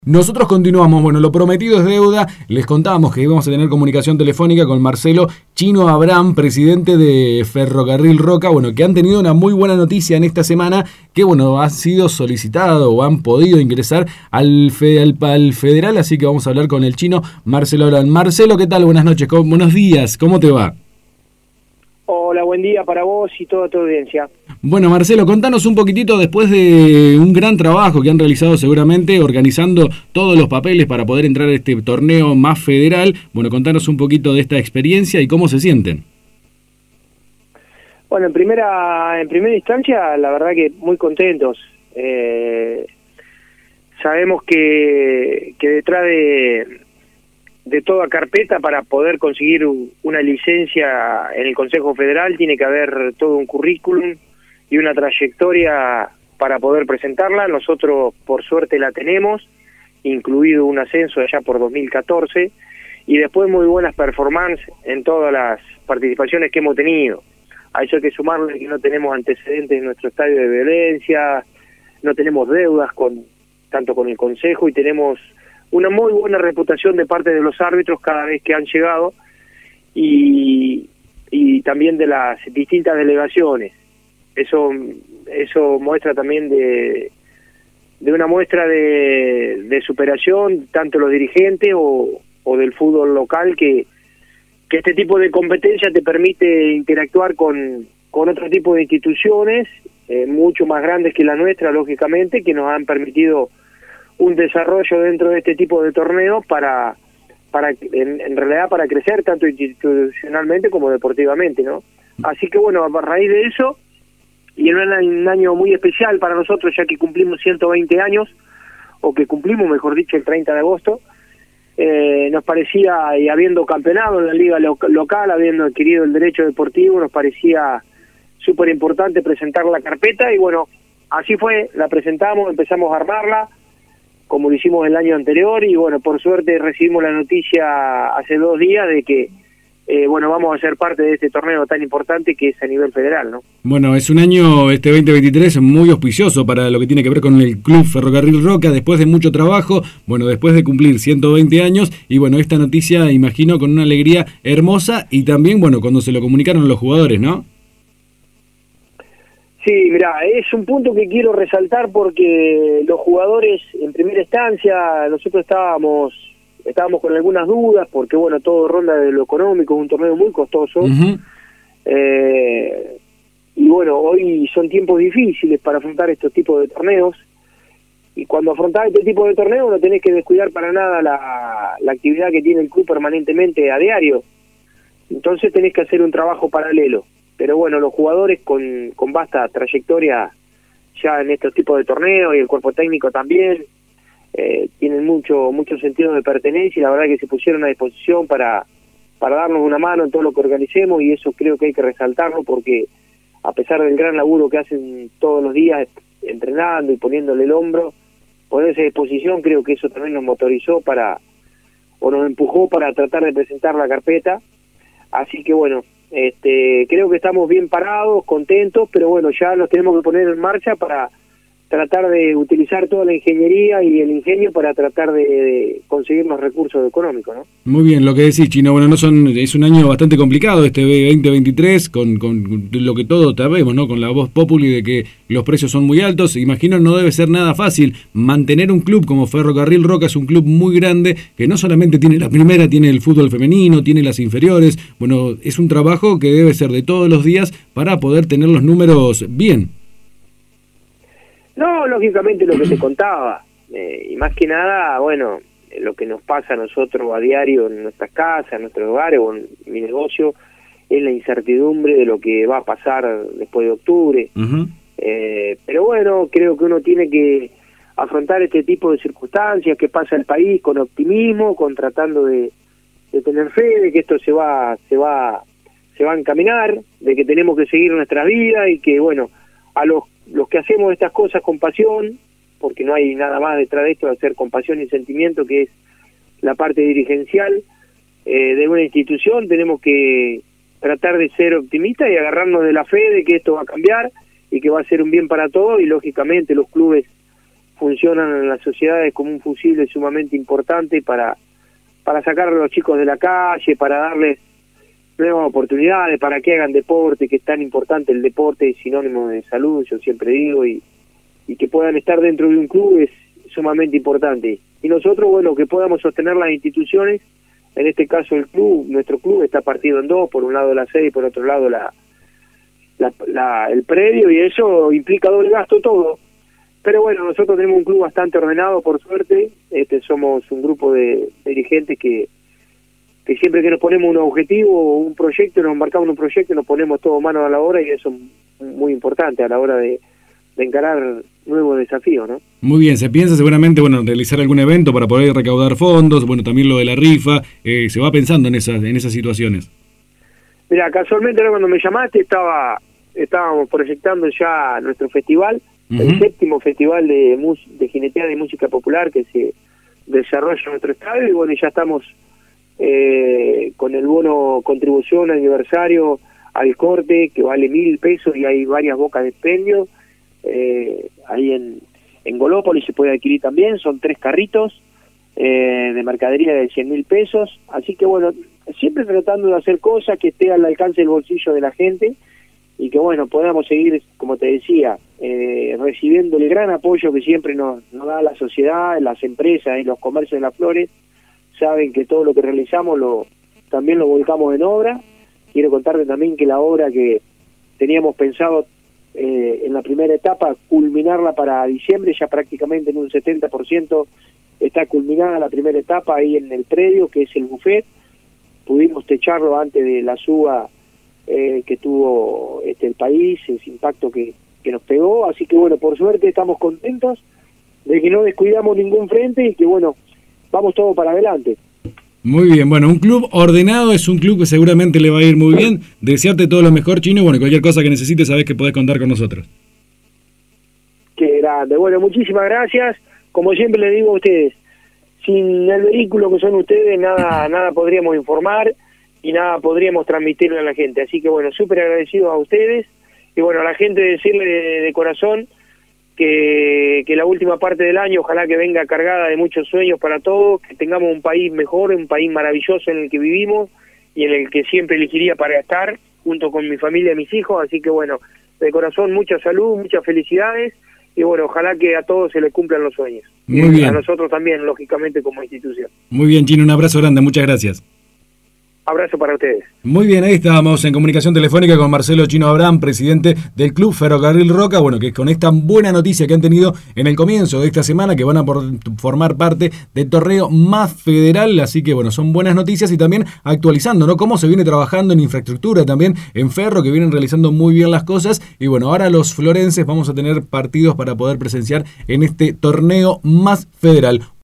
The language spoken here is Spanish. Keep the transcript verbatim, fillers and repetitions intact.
Nosotros continuamos, bueno, lo prometido es deuda. Les contábamos que íbamos a tener comunicación telefónica con Marcelo Chino Abraham, presidente de Ferrocarril Roca, bueno, que han tenido una muy buena noticia en esta semana, que bueno, ha sido solicitado o han podido ingresar al, fe, al, al federal, así que vamos a hablar con el chino Marcelo Abraham. Marcelo, ¿qué tal? Buenas noches, ¿cómo, buenos días, ¿cómo te va? Hola, buen día para vos y toda tu audiencia. Bueno, Marcelo, contanos un poquitito después de un gran trabajo que han realizado seguramente organizando todos los papeles para poder entrar a este torneo más federal. Bueno, contanos un poquito de esta experiencia y cómo se sienten. Bueno, en primera en primera instancia, la verdad que muy contentos. Eh, sabemos que, que detrás de... de toda carpeta para poder conseguir una licencia en el Consejo Federal tiene que haber todo un currículum y una trayectoria para poder presentarla. Nosotros por suerte la tenemos, incluido un ascenso allá por dos mil catorce y después muy buenas performances en todas las participaciones que hemos tenido. A eso hay que sumarle que no tenemos antecedentes en nuestro estadio de violencia, no tenemos deudas con tanto con el Consejo y tenemos una muy buena reputación de parte de los árbitros cada vez que han llegado y, y también de las distintas delegaciones. Eso eso muestra también de, de una muestra de, de superación, tanto los dirigentes o, o del fútbol local, que, que este tipo de competencia te permite interactuar con, con otro tipo de instituciones, eh, mucho más grandes que la nuestra, lógicamente, que nos han permitido un desarrollo dentro de este tipo de torneos para, para en, en realidad para crecer tanto institucionalmente como deportivamente, ¿no? Así que bueno, a raíz de eso, y en un, un año muy especial para nosotros, ya que cumplimos ciento veinte años, o que cumplimos, mejor dicho, el treinta de agosto, eh, nos parecía, y habiendo campeonado en la liga lo, local, habiendo adquirido el derecho deportivo, nos parecía súper importante presentar la carpeta, y bueno, así fue, la presentamos, empezamos a armarla, como lo hicimos el año anterior, y bueno, por suerte recibimos la noticia hace dos días de que, eh, bueno, vamos a ser parte de este torneo tan importante que es a nivel federal, ¿no? Bueno, es un año, este veinte veintitrés, muy auspicioso para lo que tiene que ver con el Club Ferrocarril Roca, después de mucho trabajo, bueno, después de cumplir ciento veinte años, y bueno, esta noticia, imagino, con una alegría hermosa, y también, bueno, cuando se lo comunicaron los jugadores, ¿no? Sí, mira, es un punto que quiero resaltar porque los jugadores, en primera instancia, nosotros estábamos estábamos con algunas dudas, porque bueno, todo ronda de lo económico, es un torneo muy costoso, uh-huh. eh, y bueno, hoy son tiempos difíciles para afrontar estos tipos de torneos, y cuando afrontás este tipo de torneos no tenés que descuidar para nada la, la actividad que tiene el club permanentemente a diario, entonces tenés que hacer un trabajo paralelo. Pero bueno, los jugadores con, con vasta trayectoria ya en estos tipos de torneos y el cuerpo técnico también eh, tienen mucho mucho sentido de pertenencia y la verdad que se pusieron a disposición para, para darnos una mano en todo lo que organicemos y eso creo que hay que resaltarlo porque a pesar del gran laburo que hacen todos los días entrenando y poniéndole el hombro, ponerse a disposición, creo que eso también nos motorizó para o nos empujó para tratar de presentar la carpeta. Así que bueno, este, creo que estamos bien parados, contentos, pero bueno, ya nos tenemos que poner en marcha para tratar de utilizar toda la ingeniería y el ingenio para tratar de, de conseguir los recursos económicos, ¿no? Muy bien, lo que decís, Chino, bueno, no son es un año bastante complicado este veinte veintitrés, con, con lo que todos sabemos, ¿no? Con la voz populi de que los precios son muy altos, imagino no debe ser nada fácil mantener un club como Ferrocarril Roca, es un club muy grande, que no solamente tiene la primera, tiene el fútbol femenino, tiene las inferiores, bueno, es un trabajo que debe ser de todos los días para poder tener los números bien. No, lógicamente lo que te contaba, eh, y más que nada, bueno, lo que nos pasa a nosotros a diario en nuestras casas, en nuestros hogares o en mi negocio, es la incertidumbre de lo que va a pasar después de octubre. Uh-huh. Eh, pero bueno, creo que uno tiene que afrontar este tipo de circunstancias que pasa el país con optimismo, con tratando de, de tener fe de que esto se va, se va, se va a encaminar, de que tenemos que seguir nuestra vida y que bueno, a los los que hacemos estas cosas con pasión, porque no hay nada más detrás de esto de hacer con pasión y sentimiento, que es la parte dirigencial eh, de una institución, tenemos que tratar de ser optimistas y agarrarnos de la fe de que esto va a cambiar y que va a ser un bien para todos, y lógicamente los clubes funcionan en las sociedades como un fusible sumamente importante para, para sacar a los chicos de la calle, para darles nuevas oportunidades, para que hagan deporte, que es tan importante el deporte, es sinónimo de salud, yo siempre digo, y, y que puedan estar dentro de un club es sumamente importante. Y nosotros, bueno, que podamos sostener las instituciones, en este caso el club, nuestro club está partido en dos, por un lado la sede y por otro lado la, la, la el predio, y eso implica doble gasto todo. Pero bueno, nosotros tenemos un club bastante ordenado, por suerte. Este, somos un grupo de, de dirigentes que, que siempre que nos ponemos un objetivo o un proyecto, nos marcamos un proyecto, nos ponemos todo mano a la obra, y eso es muy importante a la hora de, de encarar nuevos desafíos, ¿no? Muy bien, se piensa seguramente, bueno, realizar algún evento para poder recaudar fondos, bueno, también lo de la rifa, eh, se va pensando en esas, en esas situaciones. Mira, casualmente cuando me llamaste estaba estábamos proyectando ya nuestro festival, uh-huh. el séptimo festival de, de jineteada y música popular que se desarrolla en nuestro estadio, y bueno, ya estamos eh, con el bono contribución aniversario al corte, que vale mil pesos y hay varias bocas de expendio, eh, ahí en, en Golópolis se puede adquirir también, son tres carritos eh, de mercadería de cien mil pesos, así que bueno, siempre tratando de hacer cosas que esté al alcance del bolsillo de la gente, y que bueno, podamos seguir, como te decía, eh, recibiendo el gran apoyo que siempre nos, nos da la sociedad, las empresas y los comercios de las flores. Saben que todo lo que realizamos lo también lo volcamos en obra. Quiero contarte también que la obra que teníamos pensado eh, en la primera etapa, culminarla para diciembre, ya prácticamente en un setenta por ciento está culminada la primera etapa ahí en el predio, que es el buffet. Pudimos techarlo antes de la suba eh, que tuvo este el país, ese impacto que, que nos pegó, así que bueno, por suerte estamos contentos de que no descuidamos ningún frente y que bueno, vamos todo para adelante. Muy bien, bueno, un club ordenado es un club que seguramente le va a ir muy bien. Desearte todo lo mejor, Chino, y bueno, cualquier cosa que necesites sabés que podés contar con nosotros. Qué grande, bueno, muchísimas gracias. Como siempre le digo a ustedes, sin el vehículo que son ustedes, nada nada podríamos informar y nada podríamos transmitirle a la gente. Así que bueno, súper agradecidos a ustedes, y bueno, a la gente decirle de, de corazón que, que la última parte del año ojalá que venga cargada de muchos sueños para todos, que tengamos un país mejor, un país maravilloso en el que vivimos y en el que siempre elegiría para estar, junto con mi familia y mis hijos. Así que bueno, de corazón mucha salud, muchas felicidades, y bueno, ojalá que a todos se les cumplan los sueños. Muy bien. A nosotros también, lógicamente, como institución. Muy bien, Chino, un abrazo grande, muchas gracias. Abrazo para ustedes. Muy bien, ahí estábamos en comunicación telefónica con Marcelo Chino Abraham, presidente del Club Ferrocarril Roca, bueno, que con esta buena noticia que han tenido en el comienzo de esta semana, que van a por, formar parte del torneo más federal, así que bueno, son buenas noticias, y también actualizando, ¿no? Cómo se viene trabajando en infraestructura también en Ferro, que vienen realizando muy bien las cosas, y bueno, ahora los florenses vamos a tener partidos para poder presenciar en este torneo más federal.